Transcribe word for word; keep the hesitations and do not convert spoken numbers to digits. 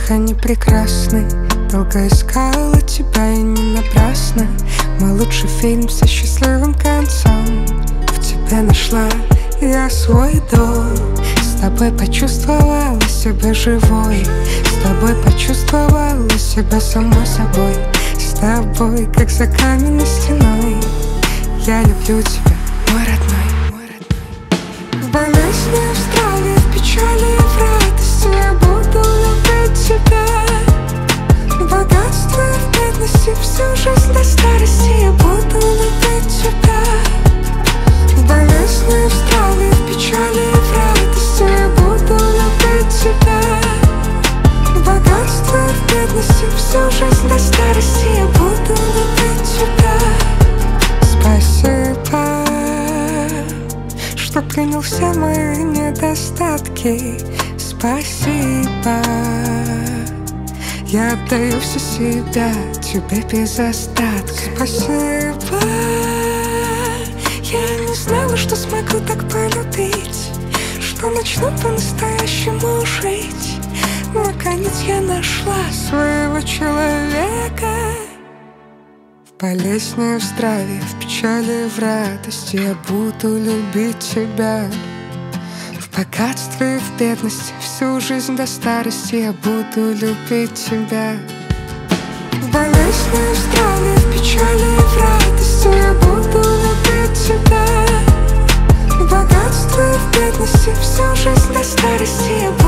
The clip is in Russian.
всех они прекрасны. Долго искала тебя и не напрасно. Мой лучший фильм со счастливым концом. В тебе нашла я свой дом. С тобой почувствовала себя живой. С тобой почувствовала себя самой собой. С тобой, как за каменной стеной. Я люблю тебя, мой родной. В болезни, в страве, в печали и в радости я буду любить тебя. В богатстве, в бедности, всю жизнь до старости я буду любить тебя. В болезни, в страве, в печали и в радости я буду любить тебя. В богатстве, в бедности, всю жизнь до старости я буду любить тебя. Спасибо, что принял все мои недостатки. Спасибо, я отдаю все себя тебе без остатка. Спасибо, я не знала, что смогу так полюбить, что начну по-настоящему жить. Наконец я нашла своего человека. В болезни, в здравии, в печали, в радости я буду любить тебя. В богатстве и в бедности, всю жизнь до старости я буду любить тебя. В болезни, в здравии, в печали и в радости я буду любить тебя. В богатстве и в бедности, всю жизнь до старости я буду